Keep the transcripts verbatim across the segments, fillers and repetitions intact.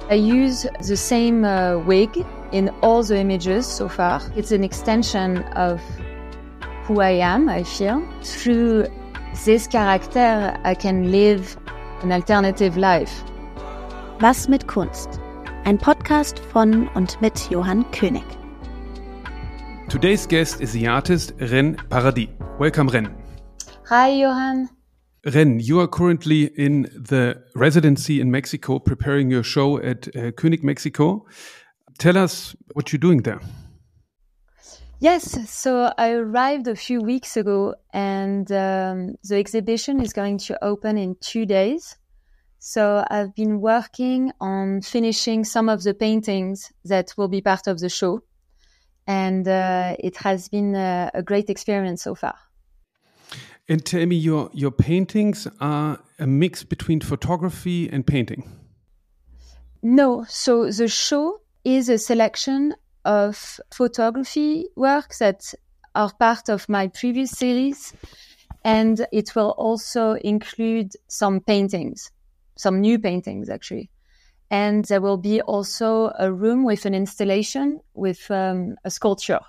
I use the same uh, wig in all the images so far. It's an extension of who I am, I feel. Through this character, I can live an alternative life. Was mit Kunst? Ein Podcast von und mit Johann König. Today's guest is the artist Ren Paradis. Welcome, Ren. Hi, Johann. Ren, you are currently in the residency in Mexico, preparing your show at uh, König, Mexico. Tell us what you're doing there. Yes, so I arrived a few weeks ago, and um, the exhibition is going to open in two days. So I've been working on finishing some of the paintings that will be part of the show. And uh, it has been a, a great experience so far. And tell me, your, your paintings are a mix between photography and painting? No, so the show is a selection of photography works that are part of my previous series. And it will also include some paintings. Some new paintings, actually. And there will be also a room with an installation with um, a sculpture.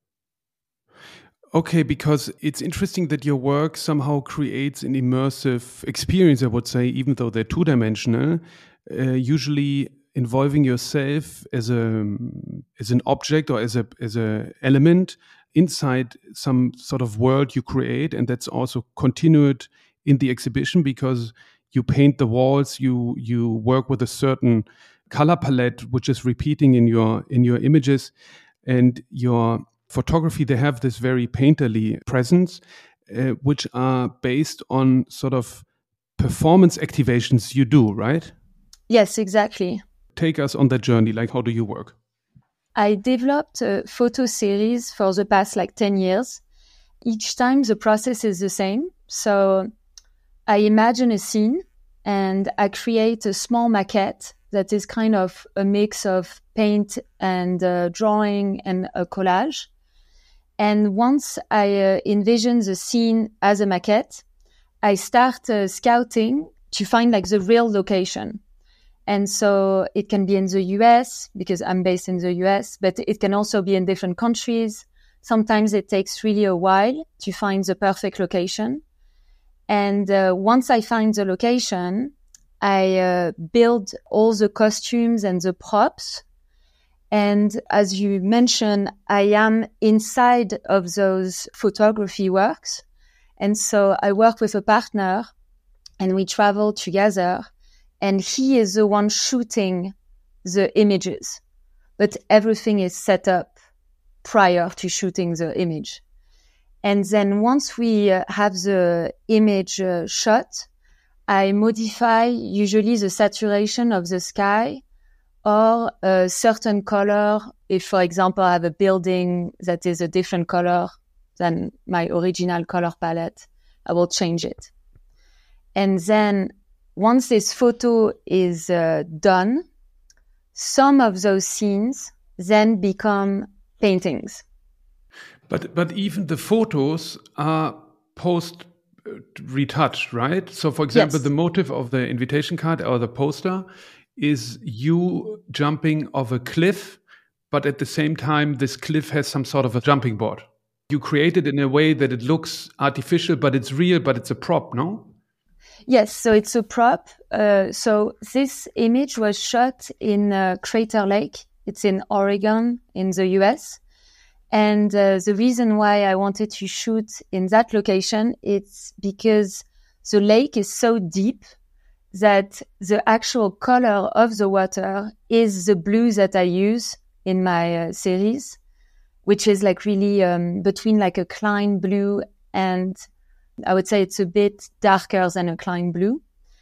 Okay, because it's interesting that your work somehow creates an immersive experience, I would say, even though they're two-dimensional, uh, usually involving yourself as a as an object or as a as a element inside some sort of world you create, and that's also continued in the exhibition because you paint the walls, you you work with a certain color palette, which is repeating in your in your images, and your photography. They have this very painterly presence, uh, which are based on sort of performance activations you do, right? Yes, exactly. Take us on that journey. Like, how do you work? I developed a photo series for the past like ten years. Each time the process is the same. So I imagine a scene and I create a small maquette that is kind of a mix of paint and uh, drawing and a collage. And once I uh, envision the scene as a maquette, I start uh, scouting to find like the real location. And so it can be in the U S because I'm based in the U S, but it can also be in different countries. Sometimes it takes really a while to find the perfect location. And uh, once I find the location, I uh, build all the costumes and the props. And as you mentioned, I am inside of those photography works. And so I work with a partner and we travel together. And he is the one shooting the images. But everything is set up prior to shooting the image. And then once we uh, have the image uh, shot, I modify usually the saturation of the sky or a certain color. If, for example, I have a building that is a different color than my original color palette, I will change it. And then once this photo is uh, done, some of those scenes then become paintings. But but even the photos are post retouched, right? So, for example, Yes. the motive of the invitation card or the poster is you jumping off a cliff, but at the same time, this cliff has some sort of a jumping board. You create it in a way that it looks artificial, but it's real, but it's a prop, no? Yes, so it's a prop. Uh, so this image was shot in uh, Crater Lake. It's in Oregon in the U S. And uh, the reason why I wanted to shoot in that location, it's because the lake is so deep that the actual color of the water is the blue that I use in my uh, series, which is like really um, between like a Klein blue and I would say it's a bit darker than a Klein blue.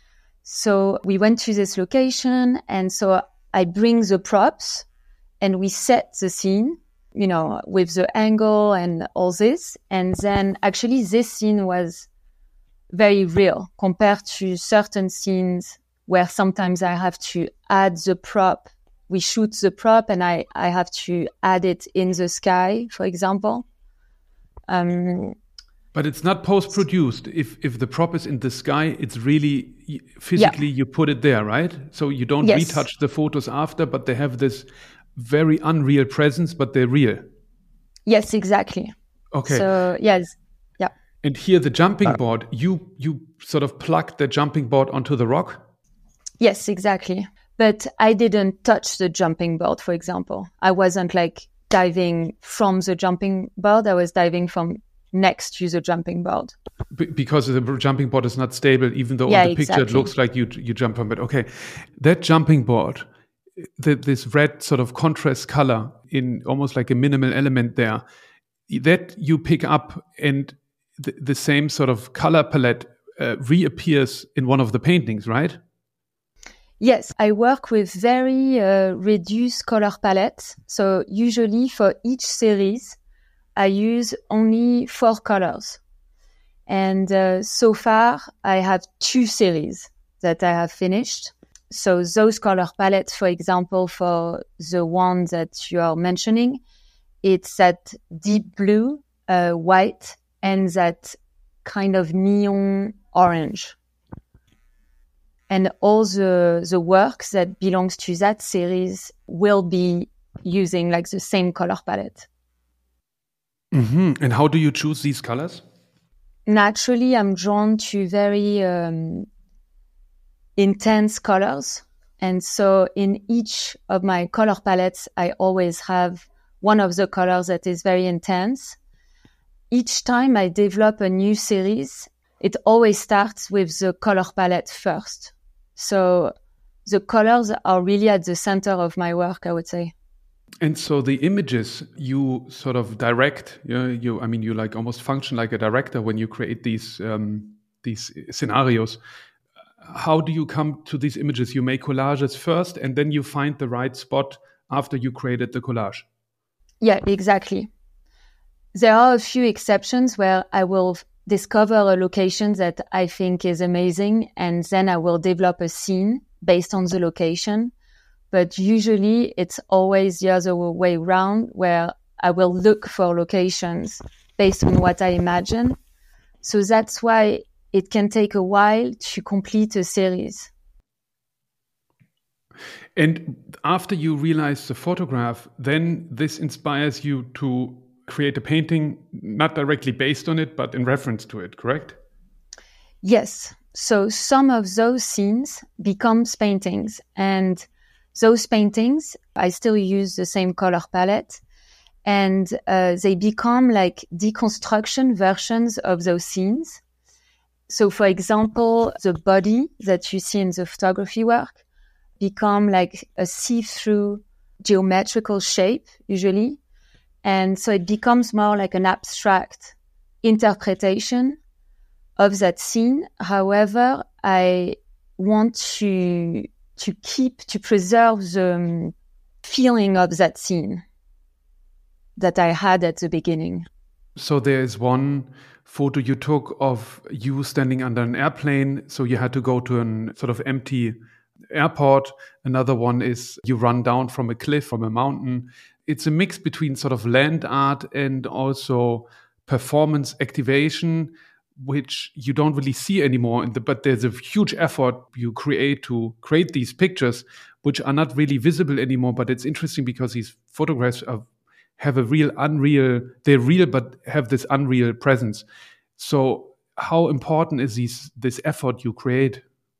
So we went to this location and so I bring the props and we set the scene, you know, with the angle and all this. And then actually this scene was very real compared to certain scenes where sometimes I have to add the prop. We shoot the prop and I, I have to add it in the sky, for example. Um, But it's not post-produced. If if the prop is in the sky, it's really physically yeah. you put it there, right? So you don't yes. retouch the photos after, but they have this very unreal presence, but they're real. Yes, exactly. Okay. So yes, yeah. And here the jumping board, you you sort of plugged the jumping board onto the rock? Yes, exactly. But I didn't touch the jumping board, for example. I wasn't like diving from the jumping board. I was diving from next to the jumping board. B- because the jumping board is not stable, even though yeah, on the exactly. picture it looks like you you jump on it. Okay. That jumping board, the, this red sort of contrast color in almost like a minimal element there, that you pick up and the, the same sort of color palette uh, reappears in one of the paintings, right? Yes, I work with very uh, reduced color palettes. So usually for each series, I use only four colors. And uh, so far, I have two series that I have finished. So those color palettes, for example, for the one that you are mentioning, it's that deep blue, uh, white, and that kind of neon orange. And all the, the works that belongs to that series will be using like the same color palette. Mm-hmm. And how do you choose these colors? Naturally, I'm drawn to very um, intense colors. And so in each of my color palettes, I always have one of the colors that is very intense. Each time I develop a new series, it always starts with the color palette first. So the colors are really at the center of my work, I would say. And so the images you sort of direct, you, know, you I mean, you like almost function like a director when you create these um, these scenarios. How do you come to these images? You make collages first, and then you find the right spot after you created the collage. Yeah, exactly. There are a few exceptions where I will discover a location that I think is amazing, and then I will develop a scene based on the location. But usually it's always the other way around, where I will look for locations based on what I imagine. So that's why it can take a while to complete a series. And after you realize the photograph, then this inspires you to create a painting, not directly based on it, but in reference to it, correct? Yes. So some of those scenes becomes paintings, and those paintings, I still use the same color palette, and uh, they become like deconstruction versions of those scenes. So for example, the body that you see in the photography work become like a see-through geometrical shape, usually. And so it becomes more like an abstract interpretation of that scene. However, I want to to keep, to preserve the um, feeling of that scene that I had at the beginning. So there is one photo you took of you standing under an airplane. So you had to go to an sort of empty airport. Another one is you run down from a cliff, from a mountain. It's a mix between sort of land art and also performance activation, which you don't really see anymore. In the, but there's a huge effort you create to create these pictures, which are not really visible anymore. But it's interesting because these photographs are, have a real unreal, they're real, but have this unreal presence. So how important is these, this effort you create?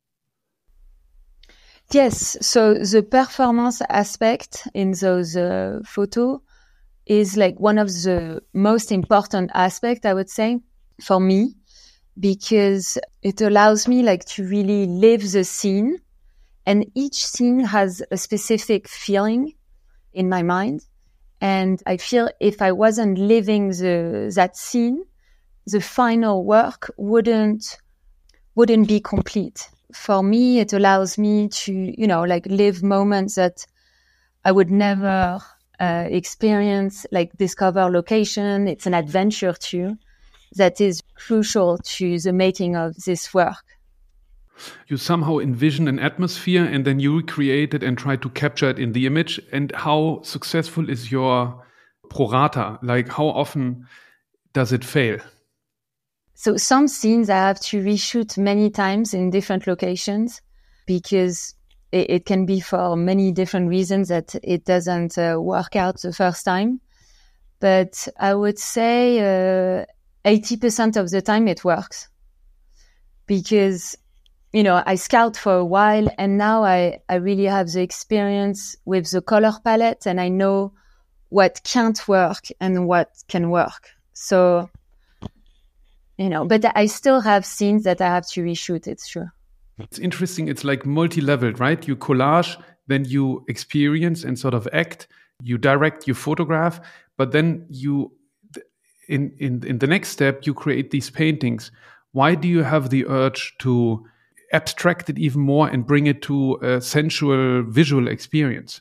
Yes, so the performance aspect in those uh, photos is like one of the most important aspects, I would say, for me, because it allows me like to really live the scene, and each scene has a specific feeling in my mind. And I feel if I wasn't living the that scene, the final work wouldn't wouldn't be complete. For me, it allows me to, you know, like live moments that I would never uh, experience, like discover location. It's an adventure too that is crucial to the making of this work. You somehow envision an atmosphere and then you recreate it and try to capture it in the image. And how successful is your pro rata? Like how often does it fail? So some scenes I have to reshoot many times in different locations because it, it can be for many different reasons that it doesn't uh, work out the first time. But I would say uh, eighty percent of the time it works because, you know, I scout for a while and now I, I really have the experience with the color palette and I know what can't work and what can work. So, you know, but I still have scenes that I have to reshoot, it's true. It's interesting. It's like multi-leveled, right? You collage, then you experience and sort of act, you direct, you photograph, but then you, in, in, in the next step, you create these paintings. Why do you have the urge to abstract it even more and bring it to a sensual visual experience?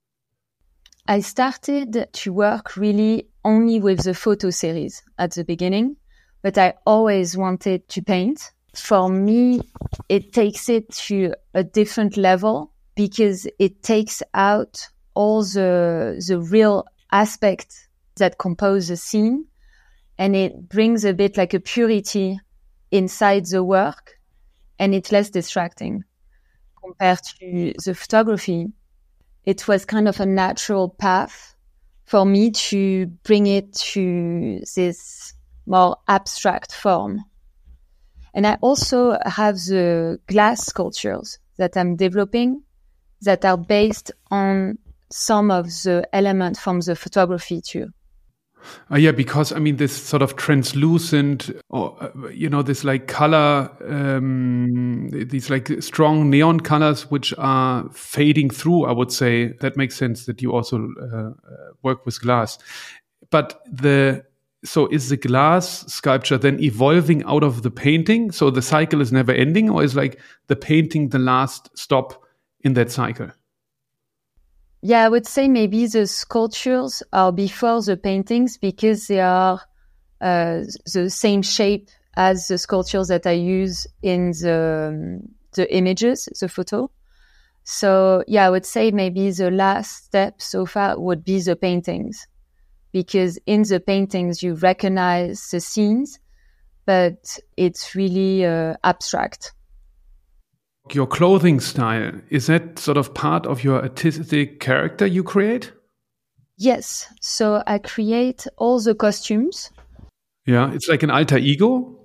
I started to work really only with the photo series at the beginning, but I always wanted to paint. For me, it takes it to a different level because it takes out all the the real aspects that compose the scene, and it brings a bit like a purity inside the work, and it's less distracting compared to the photography. It was kind of a natural path for me to bring it to this more abstract form. And I also have the glass sculptures that I'm developing that are based on some of the elements from the photography too. Uh, yeah, because I mean, this sort of translucent, or uh, you know, this like color, um, these like strong neon colors which are fading through. I would say that makes sense that you also uh, work with glass. But the so is the glass sculpture then evolving out of the painting? So the cycle is never ending, or is like the painting the last stop in that cycle? Yeah, I would say maybe the sculptures are before the paintings because they are uh, the same shape as the sculptures that I use in the um, the images, the photo. So yeah, I would say maybe the last step so far would be the paintings, because in the paintings you recognize the scenes, but it's really uh, abstract. Your clothing style, is that sort of part of your artistic character you create? Yes. So I create all the costumes. Yeah, it's like an alter ego?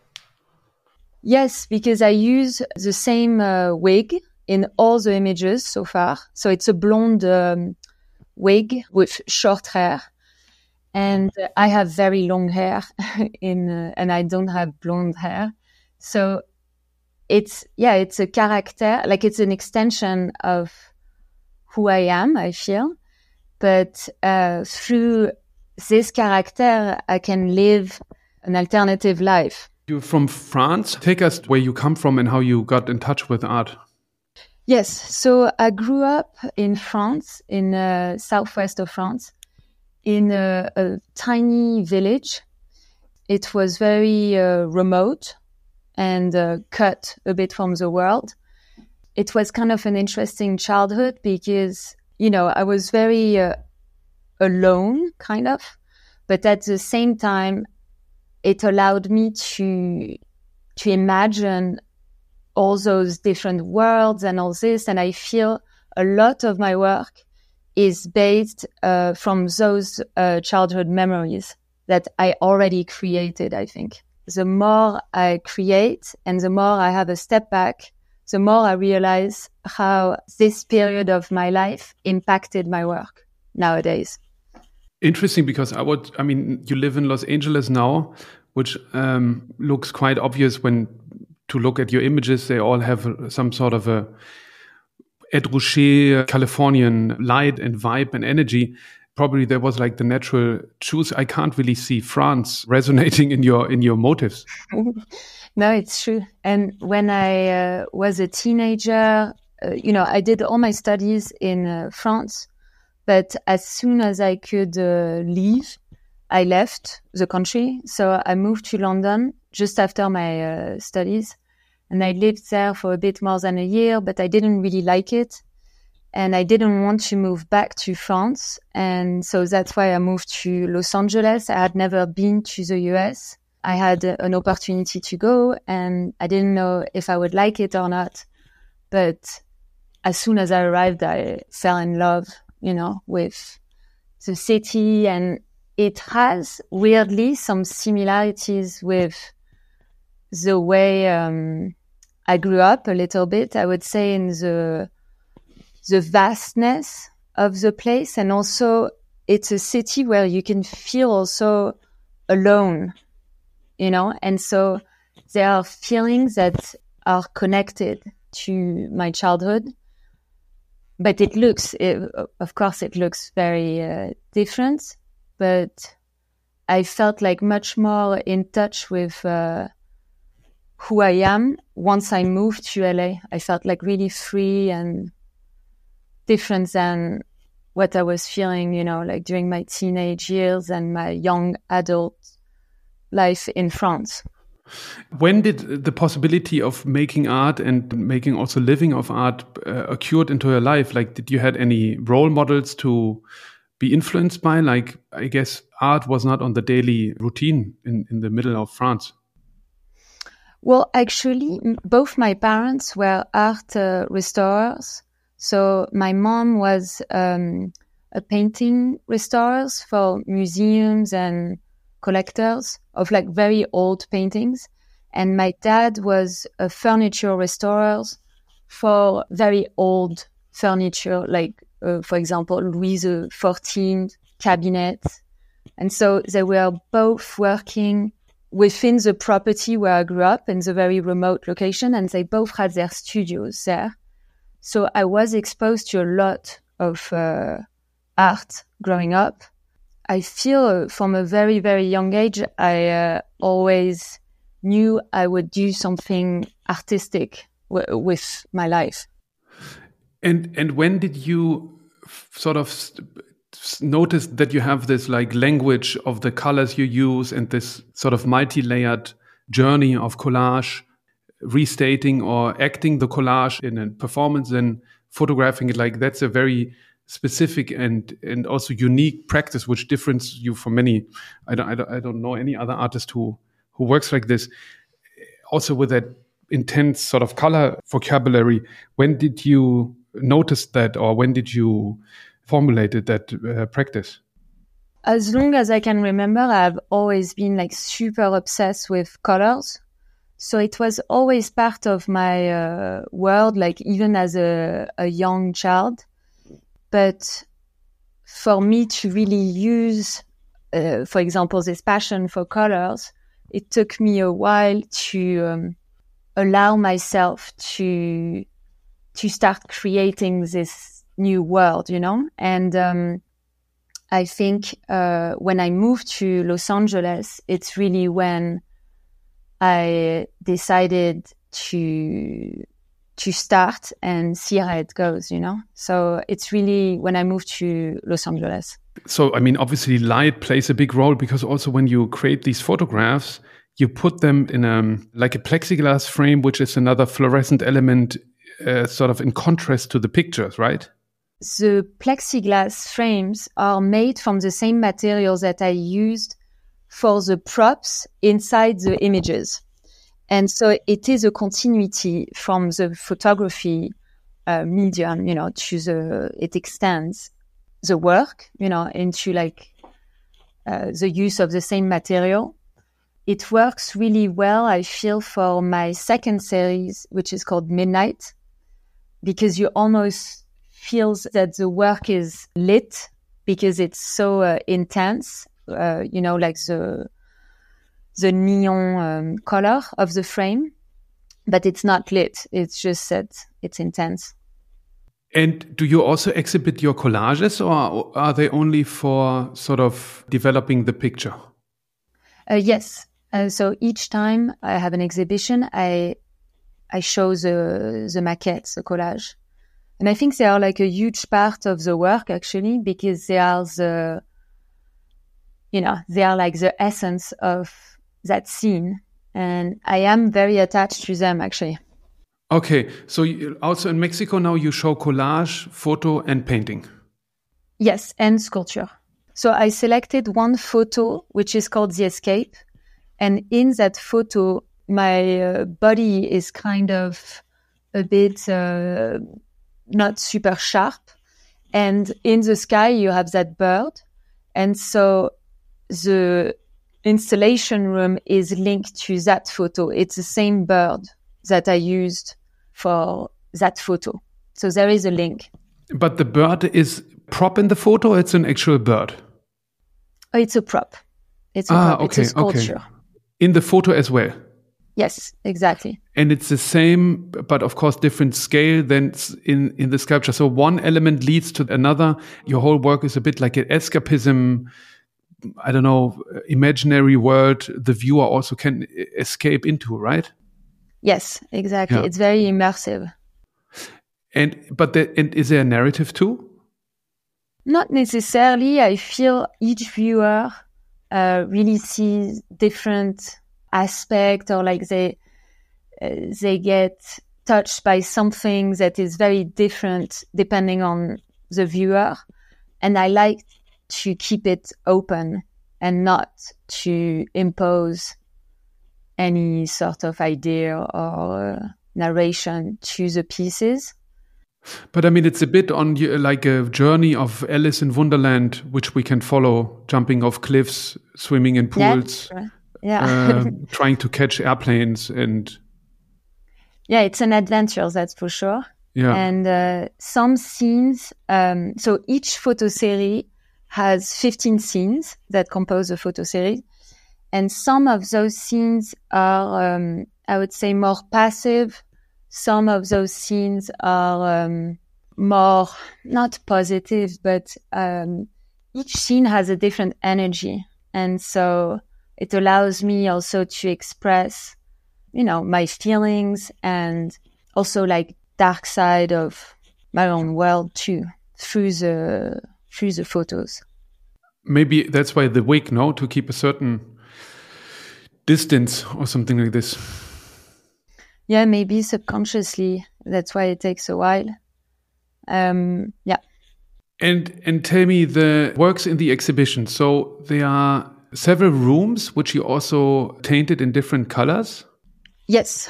Yes, because I use the same uh, wig in all the images so far. So it's a blonde um, wig with short hair. And uh, I have very long hair in, uh, and I don't have blonde hair. So it's, yeah, it's a character, like it's an extension of who I am, I feel. But uh, through this character, I can live an alternative life. You're from France. Take us where you come from and how you got in touch with art. Yes. So I grew up in France, in uh, southwest of France, in a, a tiny village. It was very uh, remote and uh, cut a bit from the world. It was kind of an interesting childhood because, you know, I was very uh, alone, kind of. But at the same time, it allowed me to to imagine all those different worlds and all this. And I feel a lot of my work is based uh, from those uh, childhood memories that I already created, I think. The more I create and the more I have a step back, the more I realize how this period of my life impacted my work nowadays. Interesting, because I would, I mean, you live in Los Angeles now, which um, looks quite obvious when to look at your images. They all have some sort of a Ed Ruscha Californian light and vibe and energy. Probably there was like the natural choose. I can't really see France resonating in your in your motives. No, it's true. And when I uh, was a teenager, uh, you know, I did all my studies in uh, France. But as soon as I could uh, leave, I left the country. So I moved to London just after my uh, studies. And I lived there for a bit more than a year, but I didn't really like it. And I didn't want to move back to France. And so that's why I moved to Los Angeles. I had never been to the U S. I had a, an opportunity to go, and I didn't know if I would like it or not. But as soon as I arrived, I fell in love, you know, with the city, and it has weirdly some similarities with the way um, I grew up a little bit, I would say, in the the vastness of the place. And also it's a city where you can feel also alone, you know, and so there are feelings that are connected to my childhood, but it looks, it, of course, it looks very uh, different, but I felt like much more in touch with uh, who I am once I moved to L A. I felt like really free and different than what I was feeling, you know, like during my teenage years and my young adult life in France. When did the possibility of making art and making also living of art uh, occurred into your life? Like, did you had any role models to be influenced by? Like, I guess art was not on the daily routine in, in the middle of France. Well, actually, both my parents were art uh, restorers. So my mom was um, a painting restorer for museums and collectors of like very old paintings. And my dad was a furniture restorer for very old furniture, like, uh, for example, Louis the fourteenth cabinet. And so they were both working within the property where I grew up in the very remote location, and they both had their studios there. So I was exposed to a lot of uh, art growing up. I feel from a very, very young age, I uh, always knew I would do something artistic w- with my life. And and when did you f- sort of st- notice that you have this like language of the colors you use and this sort of multi-layered journey of collage, restating or acting the collage in a performance and photographing it? Like, that's a very specific and and also unique practice, which differentiates you from many. I don't, I don't I don't know any other artist who who works like this. Also with that intense sort of color vocabulary. When did you notice that, or when did you formulate that uh, practice? As long as I can remember, I've always been like super obsessed with colors. So it was always part of my uh, world, like even as a, a young child. But for me to really use, uh, for example, this passion for colors, it took me a while to um, allow myself to to start creating this new world, you know? And um, I think uh, when I moved to Los Angeles, it's really when I decided to to start and see how it goes, you know? So it's really when I moved to Los Angeles. So, I mean, obviously light plays a big role, because also when you create these photographs, you put them in a, like a plexiglass frame, which is another fluorescent element, uh, sort of in contrast to the pictures, right? The plexiglass frames are made from the same materials that I used for the props inside the images. And so it is a continuity from the photography uh, medium, you know, to the, it extends the work, you know, into like uh, the use of the same material. It works really well, I feel, for my second series, which is called Midnight, because you almost feel that the work is lit because it's so uh, intense, uh, you know, like the the neon um, color of the frame, but it's not lit. It's just that it's intense. And do you also exhibit your collages, or are they only for sort of developing the picture? Uh, yes. Uh, so each time I have an exhibition, I I show the the maquettes, the collage. And I think they are like a huge part of the work, actually, because they are the, you know, they are like the essence of that scene. And I am very attached to them, actually. Okay. So you, also in Mexico now you show collage, photo and painting. Yes, and sculpture. So I selected one photo, which is called The Escape. And in that photo, my uh, body is kind of a bit uh, not super sharp. And in the sky, you have that bird. And so the installation room is linked to that photo. It's the same bird that I used for that photo. So there is a link. But the bird is prop in the photo, or it's an actual bird? Oh, it's a prop. It's a ah, prop. okay, it's a sculpture. Okay. In the photo as well? Yes, exactly. And it's the same, but of course different scale than in, in the sculpture. So one element leads to another. Your whole work is a bit like an escapism, I don't know, imaginary world the viewer also can escape into, right? Yes, exactly. Yeah. It's very immersive. And but the, and is there a narrative too? Not necessarily. I feel each viewer uh, really sees different aspect, or like they uh, they get touched by something that is very different depending on the viewer. And I like to keep it open and not to impose any sort of idea or uh, narration to the pieces. But I mean, it's a bit on like a journey of Alice in Wonderland, which we can follow, jumping off cliffs, swimming in pools. Yeah. Yeah. uh, trying to catch airplanes and yeah, it's an adventure, that's for sure. Yeah. And uh, some scenes, um, so each photo series has fifteen scenes that compose a photo series, and some of those scenes are, um, I would say, more passive. Some of those scenes are um, more not positive, but um, each scene has a different energy, and so it allows me also to express, you know, my feelings and also like dark side of my own world too through the through the photos. Maybe that's why the wig, no, to keep a certain distance or something like this. Yeah, maybe subconsciously. That's why it takes a while. Um, yeah. And and tell me the works in the exhibition. So there are several rooms which you also painted in different colors? Yes.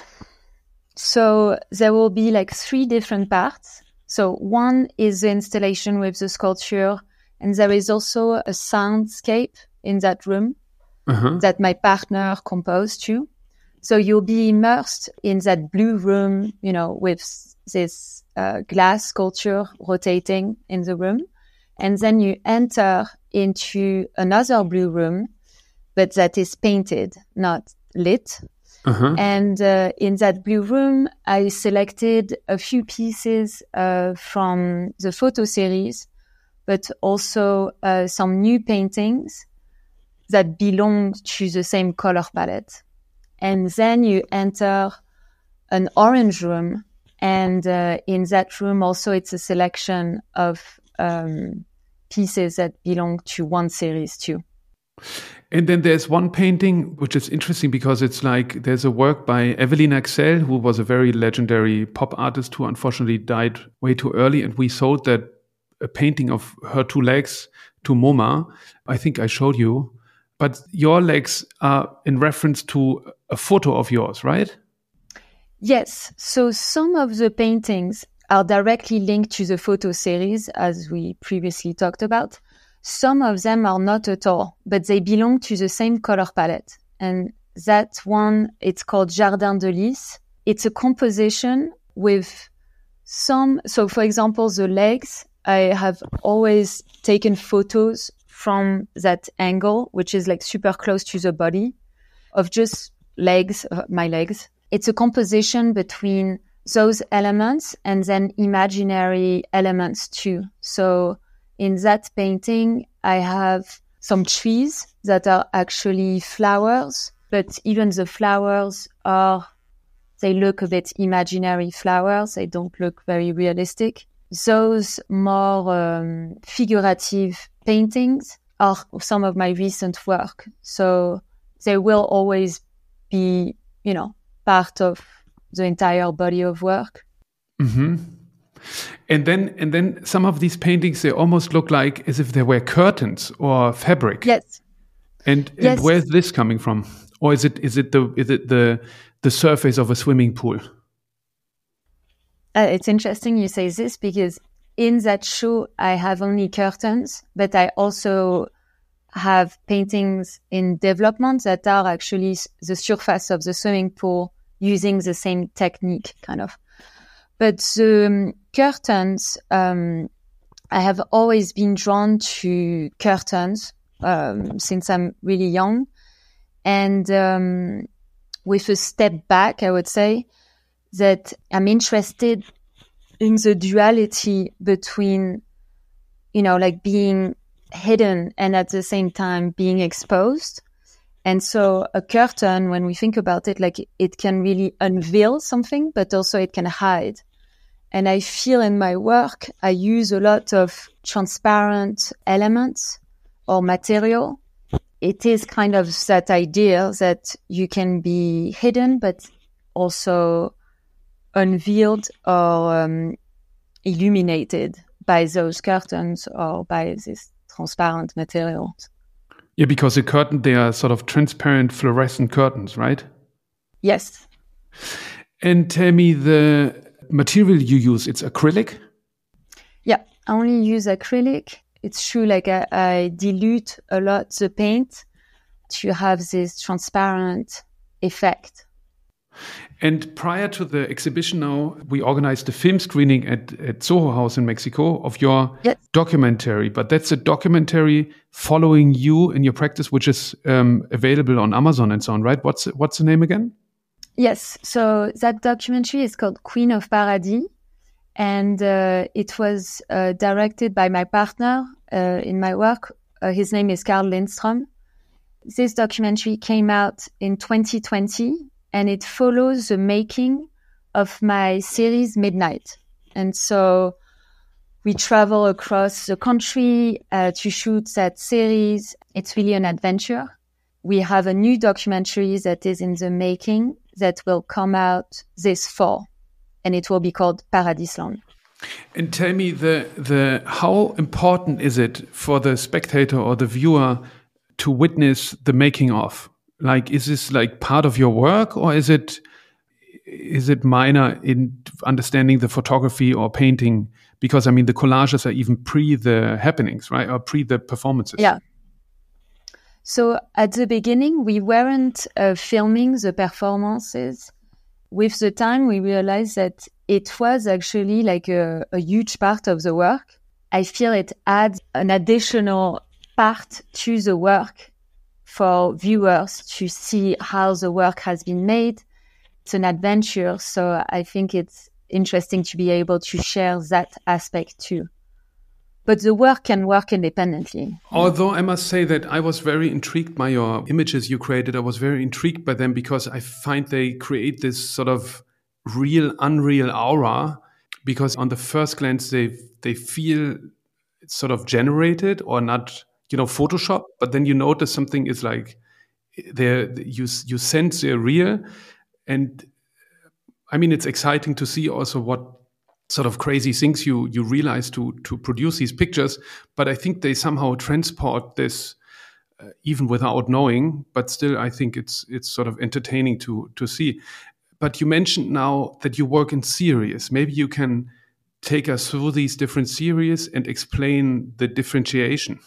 So there will be like three different parts. So one is the installation with the sculpture, and there is also a soundscape in that room uh-huh. that my partner composed too. So you'll be immersed in that blue room, you know, with this uh, glass sculpture rotating in the room. And then you enter into another blue room, but that is painted, not lit. Uh-huh. And uh, in that blue room, I selected a few pieces uh, from the photo series, but also uh, some new paintings that belong to the same color palette. And then you enter an orange room. And uh, in that room also, it's a selection of um, pieces that belong to one series too. And then there's one painting which is interesting because it's like there's a work by Evelyn Axel, who was a very legendary pop artist who unfortunately died way too early. And we sold that a painting of her two legs to MoMA. I think I showed you. But your legs are in reference to a photo of yours, right? Yes. So some of the paintings are directly linked to the photo series, as we previously talked about. Some of them are not at all, but they belong to the same color palette. And that one, it's called Jardin de Lys. It's a composition with some, so for example, the legs, I have always taken photos from that angle, which is like super close to the body, of just legs, uh, my legs. It's a composition between those elements and then imaginary elements too. So in that painting, I have some trees that are actually flowers, but even the flowers are, they look a bit imaginary flowers. They don't look very realistic. Those more um, figurative paintings are some of my recent work. So they will always be, you know, part of the entire body of work. Mm-hmm. And then, and then some of these paintings, they almost look like as if they were curtains or fabric. Yes. And, and yes. where's this coming from? or is it is it the is it the the surface of a swimming pool? Uh, it's interesting you say this because in that show I have only curtains, but I also have paintings in development that are actually the surface of the swimming pool using the same technique, kind of. But the um, curtains, um, I have always been drawn to curtains um, since I'm really young. And um, with a step back, I would say that I'm interested in the duality between, you know, like being hidden and at the same time being exposed. And so a curtain, when we think about it, like it can really unveil something, but also it can hide. And I feel in my work, I use a lot of transparent elements or material. It is kind of that idea that you can be hidden, but also unveiled or um, illuminated by those curtains or by these transparent materials. Yeah, because the curtain, they are sort of transparent fluorescent curtains, right? Yes. And tell me, the material you use, it's acrylic? Yeah, I only use acrylic. It's true, like I, I dilute a lot the paint to have this transparent effect. And prior to the exhibition now, we organized a film screening at, at Soho House in Mexico of your yes. documentary. But that's a documentary following you in your practice, which is um, available on Amazon and so on, right? What's what's the name again? Yes. So that documentary is called Queen of Paradis. And uh, it was uh, directed by my partner uh, in my work. Uh, his name is Carl Lindström. This documentary came out in twenty twenty. And it follows the making of my series Midnight. And so we travel across the country uh, to shoot that series. It's really an adventure. We have a new documentary that is in the making that will come out this fall. And it will be called Paradisland. And tell me, the the how important is it for the spectator or the viewer to witness the making of? Like, is this like part of your work, or is it is it minor in understanding the photography or painting? Because I mean, the collages are even pre the happenings, right, or pre the performances. Yeah. So at the beginning, we weren't uh, filming the performances. With the time, we realized that it was actually like a, a huge part of the work. I feel it adds an additional part to the work for viewers to see how the work has been made. It's an adventure, so I think it's interesting to be able to share that aspect too. But the work can work independently. Although I must say that I was very intrigued by your images you created. I was very intrigued by them because I find they create this sort of real, unreal aura, because on the first glance, they they feel sort of generated or not, you know, Photoshop, but then you notice something is like there, you you sense they're real. And I mean, it's exciting to see also what sort of crazy things you you realize to to produce these pictures. But I think they somehow transport this uh, even without knowing. But still, I think it's it's sort of entertaining to to see. But you mentioned now that you work in series. Maybe you can take us through these different series and explain the differentiation.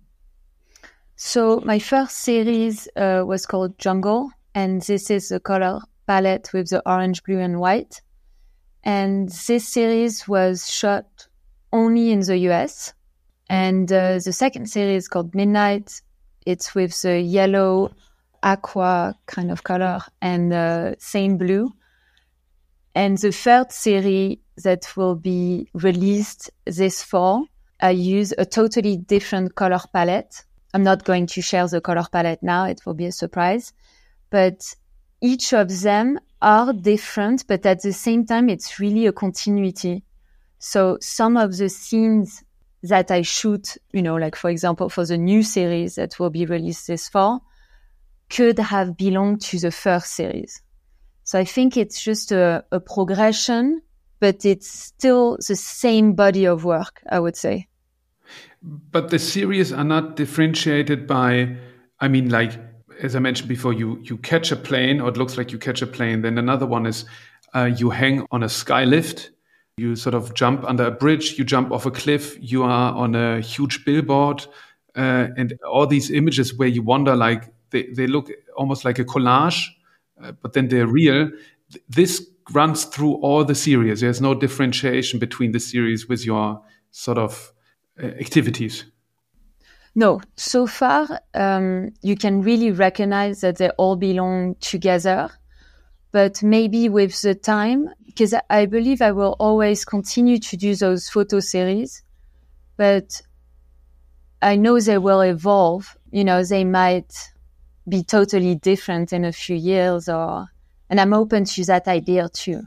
So my first series uh, was called Jungle, and this is the color palette with the orange, blue, and white. And this series was shot only in the U S. And uh, the second series called Midnight, it's with the yellow, aqua kind of color and uh, same blue. And the third series that will be released this fall, I use a totally different color palette. I'm not going to share the color palette now. It will be a surprise. But each of them are different, but at the same time, it's really a continuity. So some of the scenes that I shoot, you know, like for example, for the new series that will be released this fall, could have belonged to the first series. So I think it's just a, a progression, but it's still the same body of work, I would say. But the series are not differentiated by, I mean, like as I mentioned before, you you catch a plane, or it looks like you catch a plane. Then another one is uh, you hang on a sky lift. You sort of jump under a bridge. You jump off a cliff. You are on a huge billboard, uh, and all these images where you wonder, like they, they look almost like a collage, uh, but then they're real. This runs through all the series. There's no differentiation between the series with your sort of uh, activities. No, so far um, you can really recognize that they all belong together, but maybe with the time, because I believe I will always continue to do those photo series, but I know they will evolve. You know, they might be totally different in a few years, or and I'm open to that idea too.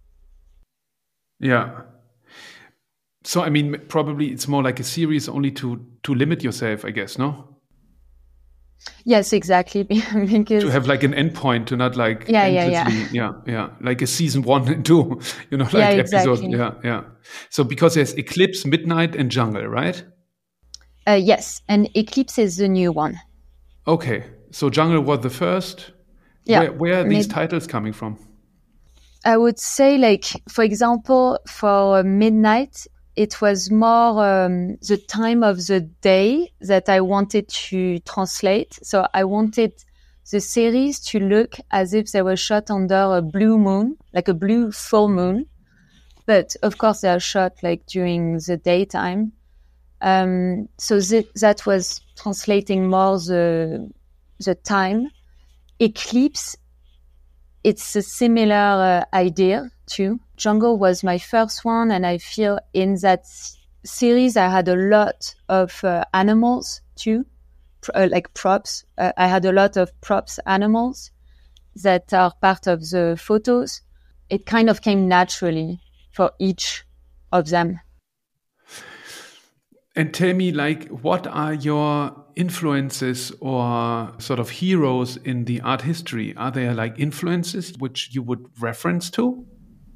Yeah. So, I mean, probably it's more like a series only to, to limit yourself, I guess, no? Yes, exactly. Because to have like an endpoint, to not like yeah, yeah, yeah, yeah, yeah, like a season one and two, you know, like yeah, episodes. exactly. Yeah, yeah. So because there's Eclipse, Midnight, and Jungle, right? Uh, yes, and Eclipse is the new one. Okay, so Jungle was the first. Yeah. Where, where are these Mid- titles coming from? I would say, like, for example, for Midnight, it was more um, the time of the day that I wanted to translate. So I wanted the series to look as if they were shot under a blue moon, like a blue full moon. But of course, they are shot like during the daytime. Um, so th- that was translating more the the time. Eclipse, it's a similar uh, idea too. Jungle was my first one, and I feel in that s- series I had a lot of uh, animals too, pr- uh, like props. Uh, I had a lot of props animals that are part of the photos. It kind of came naturally for each of them. And tell me, like, what are your influences or sort of heroes in the art history? Are there like influences which you would reference to?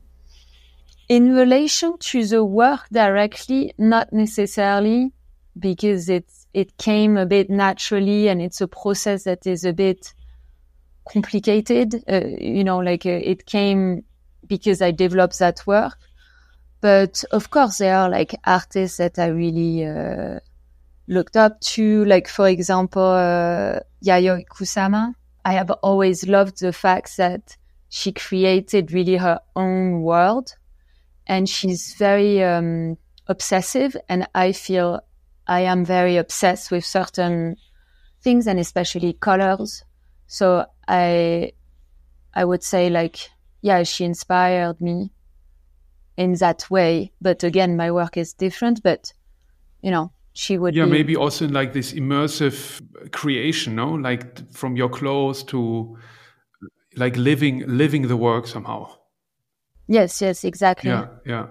In relation to the work directly, not necessarily, because it it came a bit naturally, and it's a process that is a bit complicated. Uh, you know, like uh, it came because I developed that work. But of course, there are like artists that I really uh, looked up to. Like, for example, uh, Yayoi Kusama. I have always loved the fact that she created really her own world. And she's very um, obsessive, and I feel I am very obsessed with certain things, and especially colors. So I, I would say, like, yeah, she inspired me in that way. But again, my work is different. But you know, she would. Yeah, be... maybe also in like this immersive creation, no, like from your clothes to like living living the work somehow. Yes, yes, exactly. Yeah, yeah.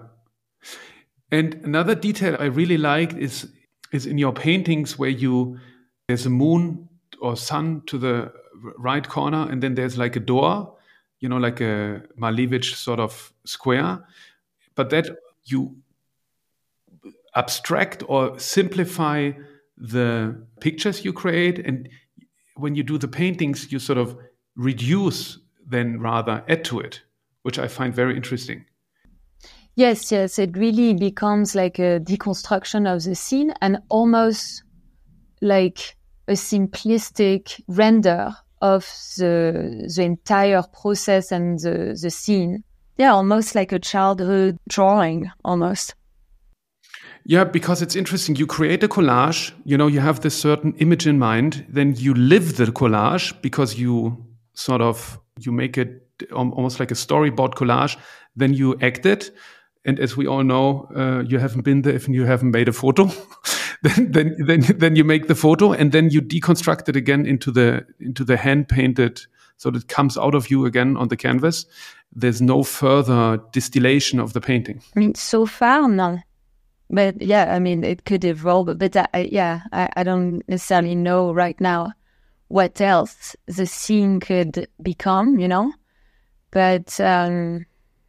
And another detail I really liked is is in your paintings where you there's a moon or sun to the right corner, and then there's like a door, you know, like a Malevich sort of square, but that you abstract or simplify the pictures you create, and when you do the paintings, you sort of reduce, then rather add to it, which I find very interesting. Yes, yes, it really becomes like a deconstruction of the scene, and almost like a simplistic render of the the entire process and the, the scene. Yeah, almost like a childhood drawing, almost. Yeah, because it's interesting. You create a collage, you know, you have this certain image in mind, then you live the collage because you sort of, you make it almost like a storyboard collage, then you act it. And as we all know, uh, you haven't been there if you haven't made a photo. then, then, then, then you make the photo, and then you deconstruct it again into the into the hand painted, so that it comes out of you again on the canvas. There's no further distillation of the painting. I mean, so far, no. But yeah, I mean, it could evolve. But I, yeah, I, I don't necessarily know right now what else the scene could become, you know. But um,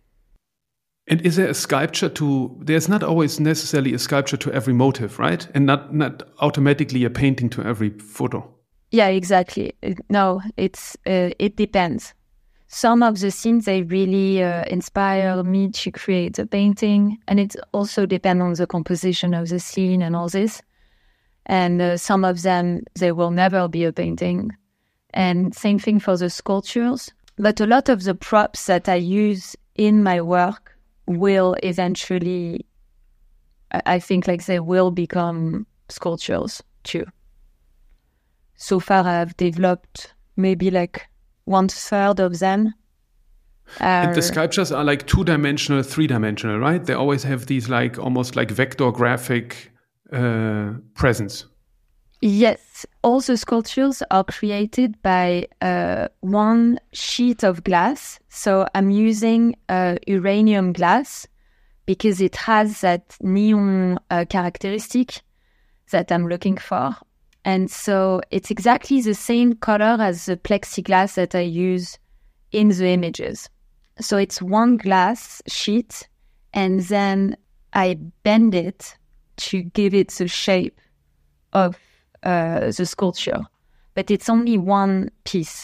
and is there a sculpture to? There's not always necessarily a sculpture to every motive, right? And not not automatically a painting to every photo. Yeah, exactly. No, it's uh, it depends. Some of the scenes, they really uh, inspire me to create a painting, and it also depends on the composition of the scene and all this. And uh, some of them, they will never be a painting. And same thing for the sculptures. But a lot of the props that I use in my work will eventually, I think, like they will become sculptures too. So far, I've developed maybe like one third of them. And the sculptures are like two-dimensional, three-dimensional, right? They always have these like almost like vector graphic uh, presence. Yes, all the sculptures are created by uh, one sheet of glass. So I'm using uh, uranium glass because it has that neon uh, characteristic that I'm looking for. And so it's exactly the same color as the plexiglass that I use in the images. So it's one glass sheet, and then I bend it to give it the shape of uh, the sculpture. But it's only one piece.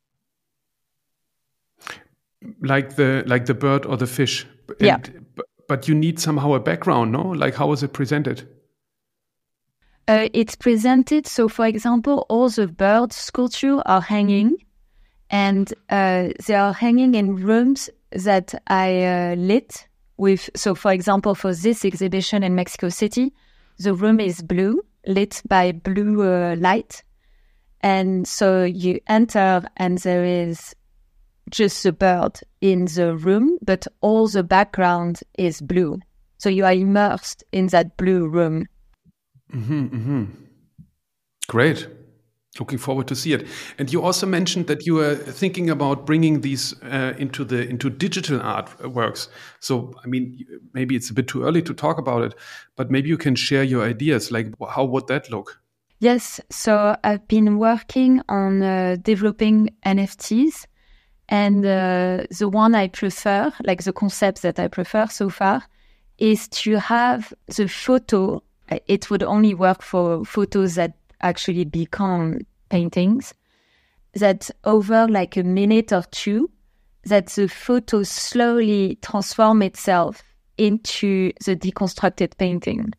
Like the like the bird or the fish. And, yeah. But, but you need somehow a background, no? Like how is it presented? Uh, it's presented, so for example, all the bird sculptures are hanging, and uh, they are hanging in rooms that I uh, lit with. So for example, for this exhibition in Mexico City, the room is blue, lit by blue uh, light. And so you enter and there is just the bird in the room, but all the background is blue. So you are immersed in that blue room. Mm-hmm, mm-hmm. Great. Looking forward to see it. And you also mentioned that you were thinking about bringing these uh, into the into digital artworks. So, I mean, maybe it's a bit too early to talk about it, but maybe you can share your ideas. Like, how would that look? Yes. So I've been working on uh, developing N F Ts, and uh, the one I prefer, like the concept that I prefer so far, is to have the photo. It would only work for photos that actually become paintings, that over like a minute or two, that the photo slowly transform itself into the deconstructed painting.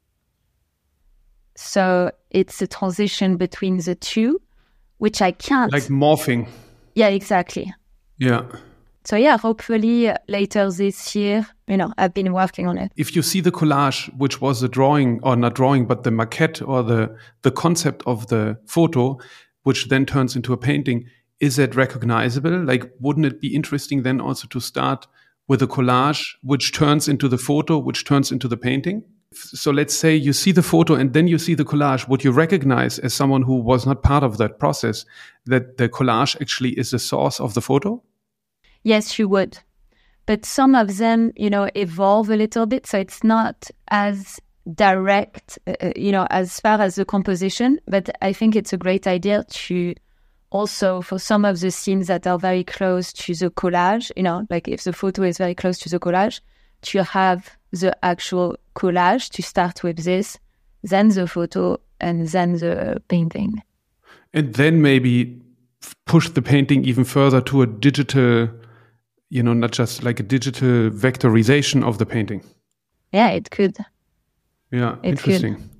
So it's a transition between the two, which I can't. Like morphing. Yeah, exactly. Yeah. So yeah, hopefully later this year, you know, I've been working on it. If you see the collage, which was the drawing, or not drawing, but the maquette or the, the concept of the photo, which then turns into a painting, is that recognizable? Like, wouldn't it be interesting then also to start with a collage, which turns into the photo, which turns into the painting? So let's say you see the photo and then you see the collage. Would you recognize, as someone who was not part of that process, that the collage actually is the source of the photo? Yes, you would. But some of them, you know, evolve a little bit. So it's not as direct, uh, you know, as far as the composition. But I think it's a great idea to also, for some of the scenes that are very close to the collage, you know, like if the photo is very close to the collage, to have the actual collage, to start with this, then the photo, and then the painting. And then maybe push the painting even further to a digital, you know, not just like a digital vectorization of the painting. Yeah, it could. Yeah, it interesting. Could.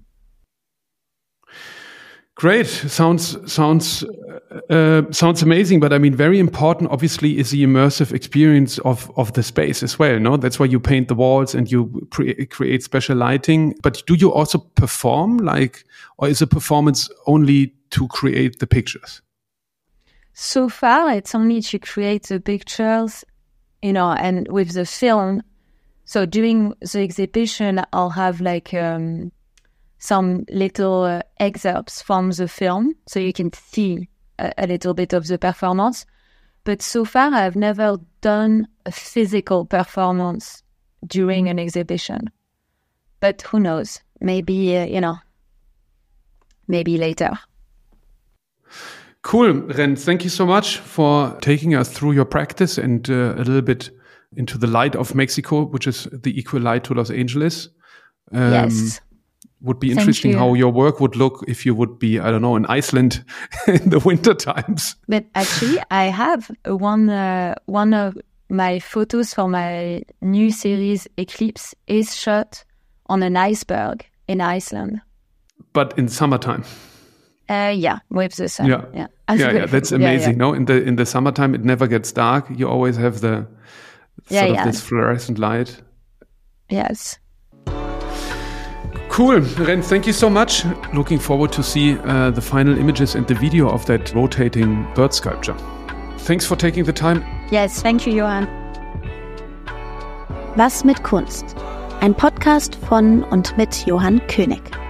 Great. Sounds sounds uh, sounds amazing. But I mean, very important, obviously, is the immersive experience of of the space as well. No, that's why you paint the walls and you pre- create special lighting. But do you also perform, like, or is a performance only to create the pictures? So far, it's only to create the pictures, you know, and with the film. So during the exhibition, I'll have like um, some little uh, excerpts from the film, so you can see a, a little bit of the performance. But so far, I've never done a physical performance during an exhibition. But who knows? Maybe, uh, you know, maybe later. Cool, Ren. Thank you so much for taking us through your practice and uh, a little bit into the light of Mexico, which is the equal light to Los Angeles. Um, yes. Would be interesting how your work would look if you would be, I don't know, in Iceland in the winter times. But actually, I have one uh, one of my photos for my new series Eclipse is shot on an iceberg in Iceland. But in summertime. Uh, yeah, with the sun. Yeah, yeah, yeah, yeah that's amazing. Yeah, yeah. No, in the in the summertime it never gets dark. You always have the sort yeah, of yeah. this fluorescent light. Yes. Cool, Ren. Thank you so much. Looking forward to see uh, the final images and the video of that rotating bird sculpture. Thanks for taking the time. Yes, thank you, Johann. Was mit Kunst? Ein Podcast von und mit Johann König.